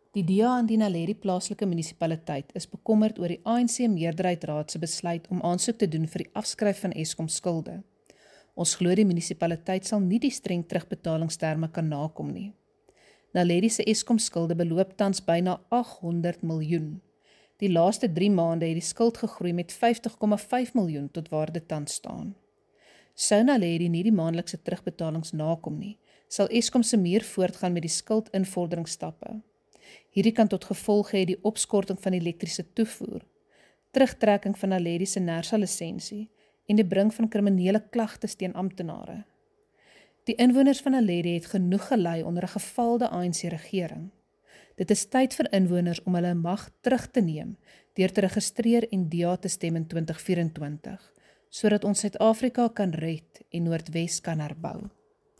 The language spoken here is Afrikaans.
Die DA en die Naledi plaaslike munisipaliteit is bekommerd oor die ANC meerderheidsraad se besluit om aansoek te doen vir die afskryf van Eskom skulde. Ons glo die munisipaliteit sal nie die streng terugbetalingsterme kan nakom nie. Naledi se Eskom skulde beloop tans byna 800 miljoen. Die laaste 3 maande het die skuld gegroei met 50,5 miljoen tot waar dit tans staan. Sou Naledi nie die maandelikse terugbetalings nakom nie, sal Eskom se meer voortgaan met die skuldinvorderingsstappe. Hierdie kan tot gevolg hê die opskorting van elektriese toevoer, terugtrekking van Naledi se NERSA lisensie en die bring van kriminele klagtes teen amptenare. Die inwoners van Naledi het genoeg gelei onder 'n gefaalde ANC-regering. Dit is tyd vir inwoners om hulle mag terug te neem deur te registreer en ja te stem in 2024, sodat ons Suid-Afrika kan red en Noordwes kan herbou.